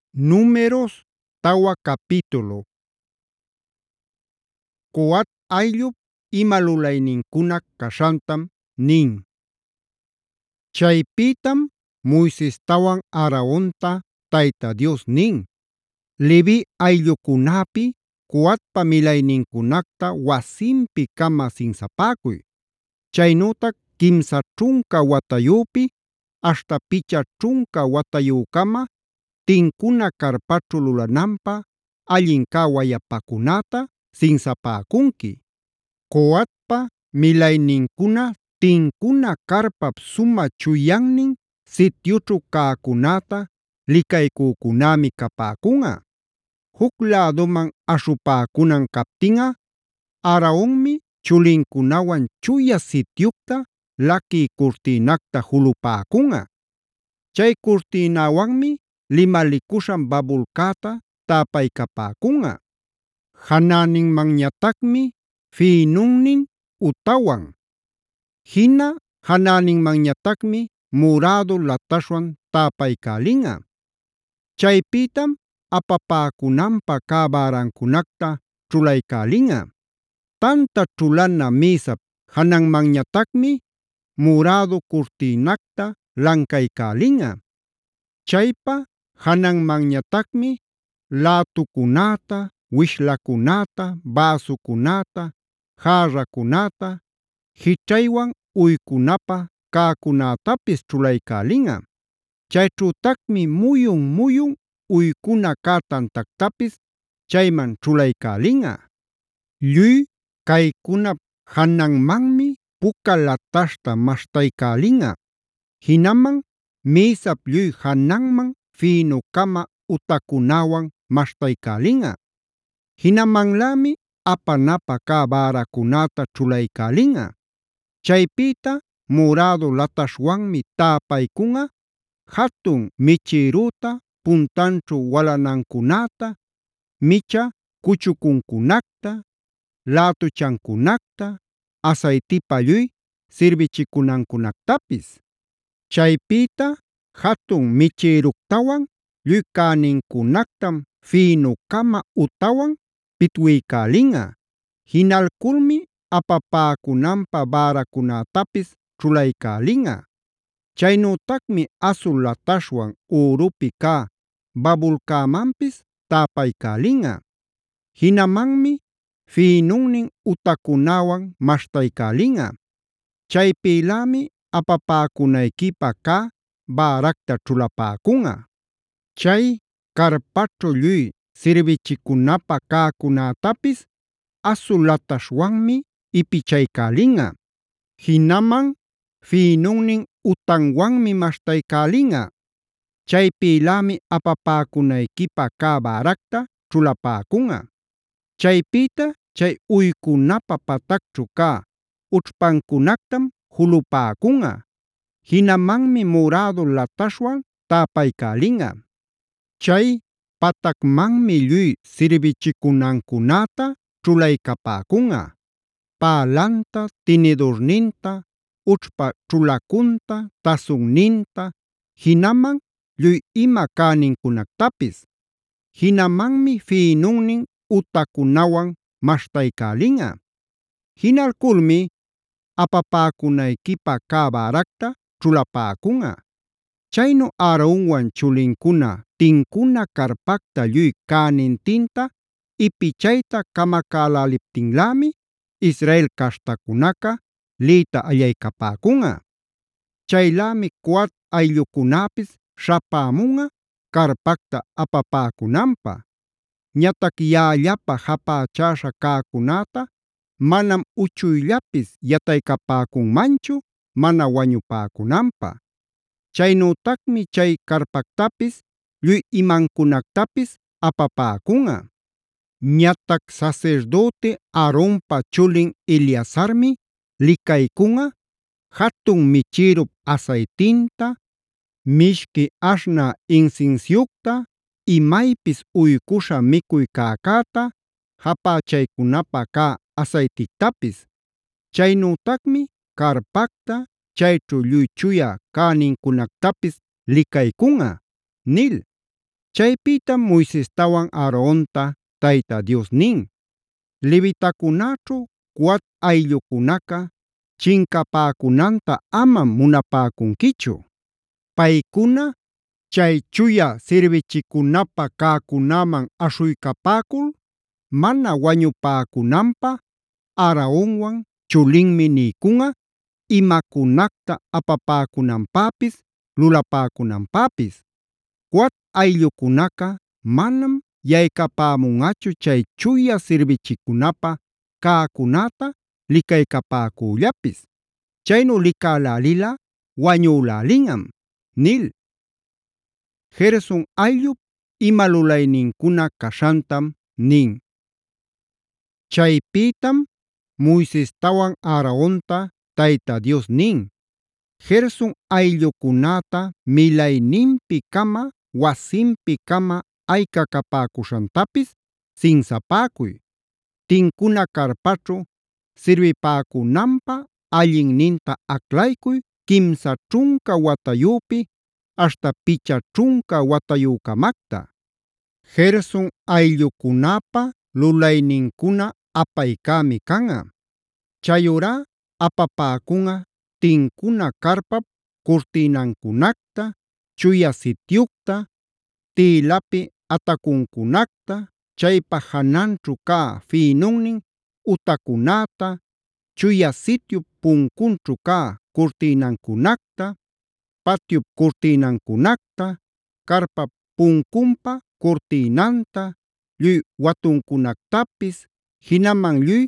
Números tawa capítulo. Coat ayllub ima lulaynincuna caśhantam nin. Chaypitam Moisestawan Aaronta Tayta Dios nin: Levi ayllukunapi Coatpa milaynincunacta wasinpi-cama sinsapäcuy. Chaynütac quimsa ćhunca watayüpi aśhta picha ćhunca watayücama tincuna carpaćhu lulananpä allin cä wayapacunäta sinsapäcunqui. Coatpa milaynincuna tincuna carpap sumä chuyannin sityućhu cäcunäta licaycücunämi capäcunꞌa. Juc läduman aśhupäcunan captinꞌa, Aaronmi chulincunawan chuya sityucta laquï curtïnacta julupäcunꞌa. Chay curtïnawanmi limalicuśhan babulcäta täpaycapäcunꞌa. Janäninmanñatacmi fïnunnin utawan. Jina janäninmanñatacmi muradu lataśhwan täpaycälinꞌa. Chaypïtam apapäcunanpä cä bärancunacta ćhulaycälinꞌa. Tanta ćhulana mesap jananmanñatacmi muradu curtïnacta lancaycälinꞌa. Chaypa jananmanñatacmi lätucunäta, wishlacunäta, bäsucunäta, jarracunäta, jićhaywan uycunapä cäcunätapis ćhulaycälinꞌa. Chayćhütacmi muyun-muyun uykuna cä tantactapis chayman ćhulaycälinꞌa. Lluy caycunap jananmanmi puca lataśhta maśhtaycälinꞌa. Jinaman mesap lluy jananman fïnucama utacunawan maśhtaycälinꞌa. Jinamanlämi apanapä cä bäracunäta ćhulaycälinꞌa. Chaypïta muradu lataśhwanmi täpaycunꞌa jatun michïruta, puntanćhu walanancunäta, micha cuchucuncunacta, lätuchancunacta, asaytipa lluy sirbichicunancunactapis. Chaypïta jatun michïructawan lluy cänincunactam fïnucama utawan pitwiycälinꞌa. Jinalculmi apapäcunanpä bäracunätapis ćhulaycälinꞌa. Chaynütacmi asul lataśhwan ürupi cä babulcämanpis täpaycälinꞌa. Jinamanmi fïnunnin utacunawan maśhtaycälinꞌa. Chaypïlämi apapäcunayquipä cä bäracta ćhulapäcunꞌa. Chay carpaćhu lluy sirbichicunapä cäcunätapis asul lataśhwanmi ipichaycälinꞌa. Jinaman fïnunnin utanwanmi maśhtaycälinꞌa. Chaypïlämi apapäcunayquipä cä bäracta ćhulapäcunꞌa. Chaypïta chay uycunapä patacćhu cä ućhpancunactam julupäcunꞌa. Jinamanmi muradu lataśhwan täpaycälinꞌa. Chay patacmanmi lluy sirbichicunancunäta ćhulaycapäcunꞌa: pälanta, tinidurninta, ućhpa ćhulacunta, tasunninta, jinaman lluy ima cänincunactapis. Jinamanmi fïnunnin utacunawan maśhtaycälinꞌa. Jinalculmi apapäcunayquipä cä bäracta ćhulapäcunꞌa. Chaynu Aaronwan chulincuna tincuna carpacta lluy cänintinta ipichayta camacäläliptinlämi Israel caśhtacunaca liyta allaycapäcunꞌa. Chaylämi Coat ayllucunäpis śhapämunꞌa carpacta apapäcunanpä. Ñatac yaꞌallapa japächäśha cäcunäta manam uchuyllapis yataycapäcunmanchu mana wañupäcunanpä. Chaynütacmi chay carpactapis lluy imancunactapis apapäcunꞌa. Ñatac sasirdüti Aaronpa chulin Eleazarmi licaycunꞌa jatun michïrup asaytinta, mishqui aśhnä insinsiucta, imaypis uycuśha micuy cäcäta, japächaycunapä cä asaytictapis. Chaynütacmi carpacta, chayćhu lluy chuya cänincunactapis licaycunꞌa” nil. Chaypitam Moisestawan Aaronta Tayta Dios nin: “Levitakunaćhu Coat ayllukunaca chinkapäkunanta amam munapäcunquichu. Paykuna chay chuya sirbichicunapä cäcunaman aśhuycapäcul mana wañupäcunanpä Aaronwan chulinmi niycunꞌa imacunacta apapäcunanpäpis lulapäcunanpäpis. Coat ayllucunaca manam yaycapämunꞌachu chay chuya sirbichicunapä cäcunäta licaycapäcüllapis. Chaynu licälälilꞌa wañülälinꞌam” nil. Gerson ayllup ima lulaynincuna caśhantam nin. Chaypïtam Moisestawan Aaronta Tayta Dios nin: “Gerson ayllucunäta milayninpi-cama wasinpi-cama ayca capäcuśhantapis sinsapäcuy. Tincuna carpaćhu sirbipäcunanpä allinninta aclaycuy quimsa ćhunca watayüpi aśhta picha ćhunca watayücamacta. Gerson ayllucunäpa lulaynincuna apaycämi canꞌa. Chayurá apapäcunꞌa tincuna carpap curtïnancunacta, chuya sityucta, tïlapi atacuncunacta, chaypa jananćhu cä fïnunnin utacunäta, chuya sityup puncunćhu cä curtïnancunacta, patiup curtïnancunacta, carpap puncunpa curtïnanta, lluy watuncunactapis, jinaman lluy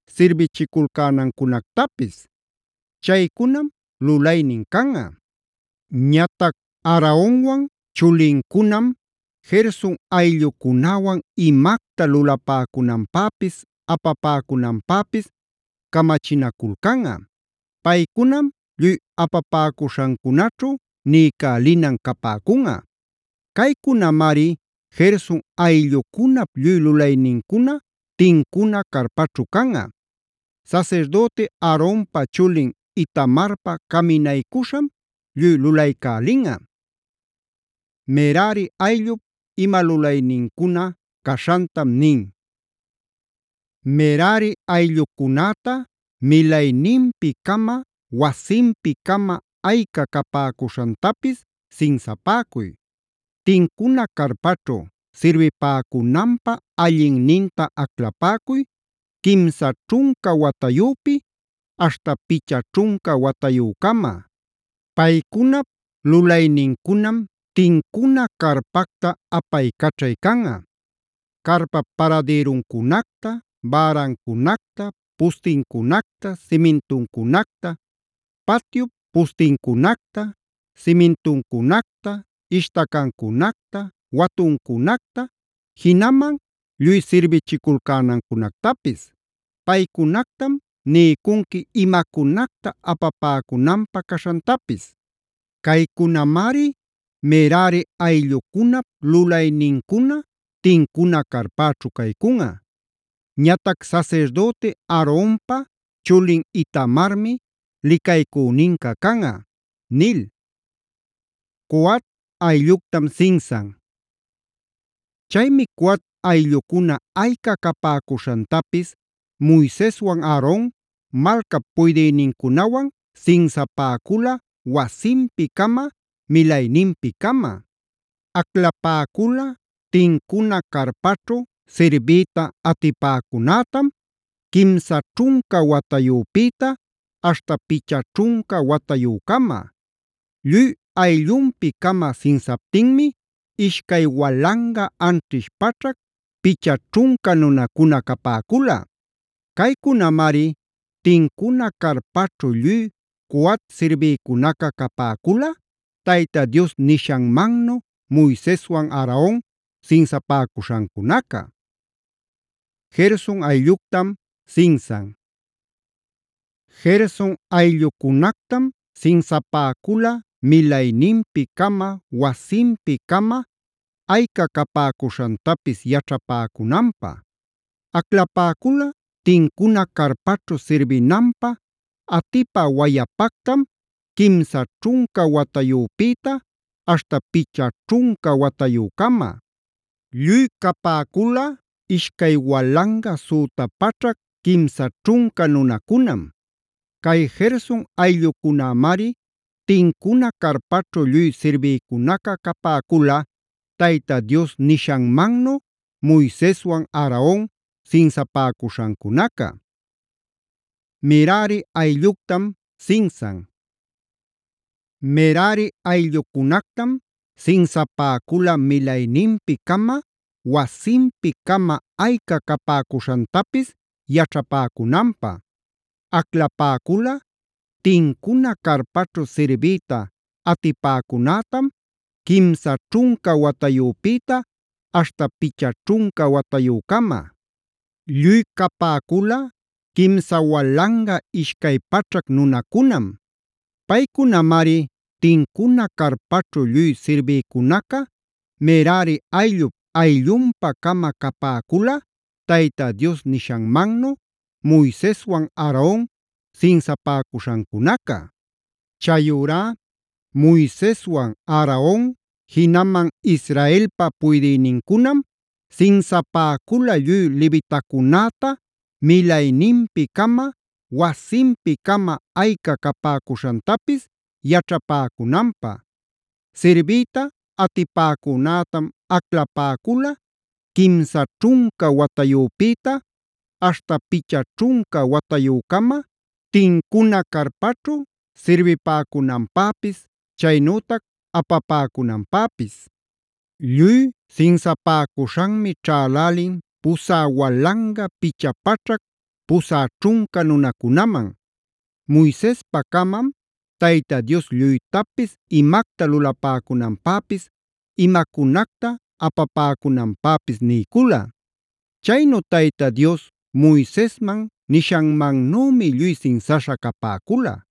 sirbichiculcänancunactapis. Chaycunam lulaynin canꞌa. Ñatac Aaronwan chulincunam Gerson ayllucunawan imacta lulapäcunanpäpis apapäcunanpäpis camachinaculcanꞌa. Paycunam lluy apapäcuśhancunaćhu niycälinan capäcunꞌa. Caycunamari Gerson ayllucunap lluy lulaynincuna tincuna carpaćhu canꞌa. Sasirdüti Aaronpa chulin Itamarpa caminaycuśham lluy lulaycälinꞌa. Merari ayllup ima lulaynincuna caśhantam nin. Merari ayllucunäta milayninpi-cama wasinpi-cama ayca capäcuśhantapis sinsapäcuy. Tincuna carpaćhu sirbipäcunanpä allinninta aclapäcuy quimsa ćhunca watayüpi aśhta picha ćhunca watayücama. Paycunap lulaynincunam tincuna carpacta apaycachay canꞌa: carpap paradïruncunacta, bärancunacta, pustincunacta, cimintuncunacta, patiup pustincunacta, cimintuncunacta, ishtacancunacta, watuncunacta, jinaman lluy sirbichiculcänancunactapis. Paycunactam niycunqui imacunacta apapäcunanpä caśhantapis. Caycunamari Merari ayllucunap lulaynincuna tincuna carpaćhu caycunꞌa. Ñatac sasirdüti Aaronpa chulin Itamarmi licaycüninca canꞌa” nil. Coat aylluctam sinsan. Chaymi Coat ayllucuna ayca capäcuśhantapis Moiseswan Aaron malcap puydïnincunawan sinsapäcula wasinpi-cama milayninpi-cama. Aclapäcula tincuna carpaćhu sirbiyta atipäcunätam quimsa ćhunca watayüpïta aśhta picha ćhunca watayücama. Lluy ayllunpi-cama sinsaptinmi ishkay walanga anćhish pachrak picha ćhunca nunakuna capäcula. Caycunamari tincuna carpaćhu lluy Coat sirbïcunaca capäcula Tayta Dios nishanmannu Moiseswan Aaron sinsapäcuśhancunaca. Gerson aylluctam sinsan. Gerson ayllucunactam sinsapäcula milayninpi-cama wasinpi-cama ayca capäcuśhantapis yaćhapäcunanpä. Aclapäcula tincuna carpaćhu sirbinanpä atipa wayapactam quimsa ćhunca watayüpïta aśhta picha ćhunka watayuqkama. Lluy kapäkula ishkay walanga süta pachrak kimsa ćhunka nunacunam. Kay Gerson ayllucunämari tincuna carpaćhu lluy sirbïcunaca capäcula Tayta Dios nishanmannu Moiseswan Aaron sinsapäcuśhancunaca. Merari aylluctam sinsan. Merari ayllucunactam sinsapäcula milayninpi-cama, wasinpi-cama ayca capäcuśhantapis yaćhapäcunanpaq. Aclapäcula tincuna carpaćhu sirbiyta atipäcunätam kimsa ćhunka watayupïta aśhta picha ćhunka watayucama. Lluy capäcula kimsa walanga ishkay pachrak nunacunam. Paycunamari tincuna carpaćhu lluy sirbïcunaca Merari ayllup ayllunpa-cama capäcula Tayta Dios nishanmannu Moiseswan Aaron sinsapäcuśhancunaca. Chayurá Moiseswan Aaron jinaman Israelpa puydïnincunam sinsapäcula lluy levitacunäta milayninpi-cama, wasinpi-cama ayca capäcuśhantapis yaćhapäcunanpaq. Sirbiyta atipäcunätam aclapäcula kimsa ćhunka watayupïta aśhta picha ćhunka watayucama tincuna carpaćhu sirbipäcunanpäpis chaynütac apapäcunanpäpis. Lluy sinsapäcuśhanmi ćhälälin pusä walanga picha pachrak pusä ćhunka nunacunaman. Moisespa-camam Tayta Dios lluytapis imacta lulapäcunanpäpis imacunacta apapäcunanpäpis niykula. Chaynu Tayta Dios Moisesman nishanmannümi lluy sinsaśha capäcula.